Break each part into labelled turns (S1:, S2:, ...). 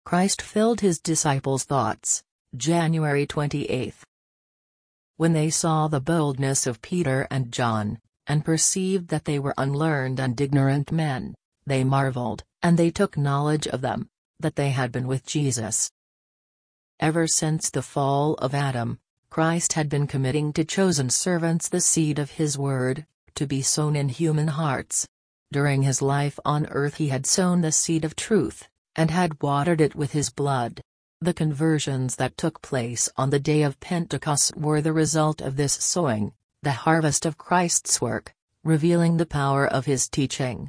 S1: Christ filled his disciples' thoughts. January 28. When they saw the boldness of Peter and John, and perceived that they were unlearned and ignorant men, they marveled, and they took knowledge of them, that they had been with Jesus. Ever since the fall of Adam, Christ had been committing to chosen servants the seed of his word, to be sown in human hearts. During his life on earth he had sown the seed of truth, and had watered it with his blood. The conversions that took place on the day of Pentecost were the result of this sowing, the harvest of Christ's work, revealing the power of his teaching.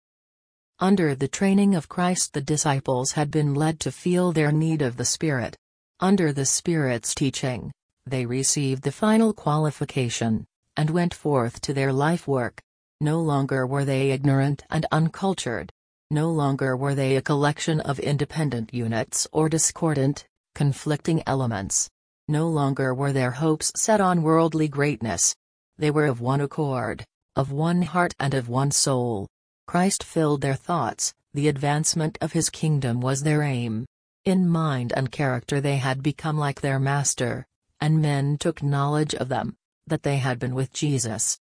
S1: Under the training of Christ, the disciples had been led to feel their need of the Spirit. Under the Spirit's teaching, they received the final qualification, and went forth to their life work. No longer were they ignorant and uncultured. No longer were they a collection of independent units or discordant, conflicting elements. No longer were their hopes set on worldly greatness. They were of one accord, of one heart and of one soul. Christ filled their thoughts, the advancement of his kingdom was their aim. In mind and character they had become like their Master, and men took knowledge of them, that they had been with Jesus.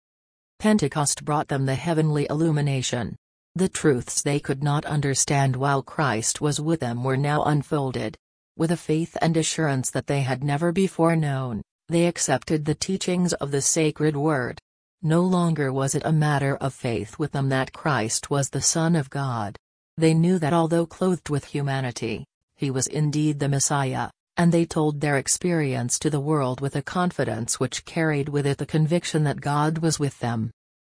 S1: Pentecost brought them the heavenly illumination. The truths they could not understand while Christ was with them were now unfolded. With a faith and assurance that they had never before known, they accepted the teachings of the sacred word. No longer was it a matter of faith with them that Christ was the Son of God. They knew that although clothed with humanity, he was indeed the Messiah, and they told their experience to the world with a confidence which carried with it the conviction that God was with them.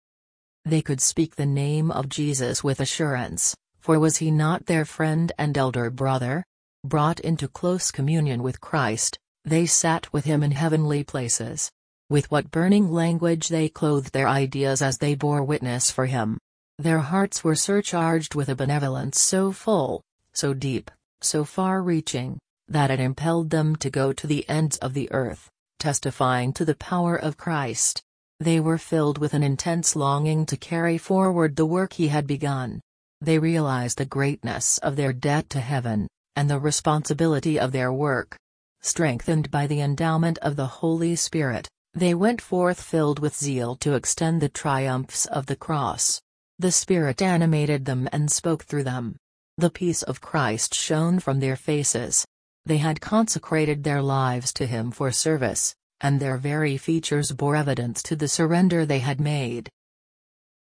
S1: They could speak the name of Jesus with assurance, for was he not their friend and elder brother? Brought into close communion with Christ, they sat with him in heavenly places. With what burning language they clothed their ideas as they bore witness for him. Their hearts were surcharged with a benevolence so full, so deep, so far-reaching, that it impelled them to go to the ends of the earth, testifying to the power of Christ. They were filled with an intense longing to carry forward the work he had begun. They realized the greatness of their debt to heaven, and the responsibility of their work. Strengthened by the endowment of the Holy Spirit, they went forth filled with zeal to extend the triumphs of the cross. The Spirit animated them and spoke through them. The peace of Christ shone from their faces. They had consecrated their lives to him for service, and their very features bore evidence to the surrender they had made.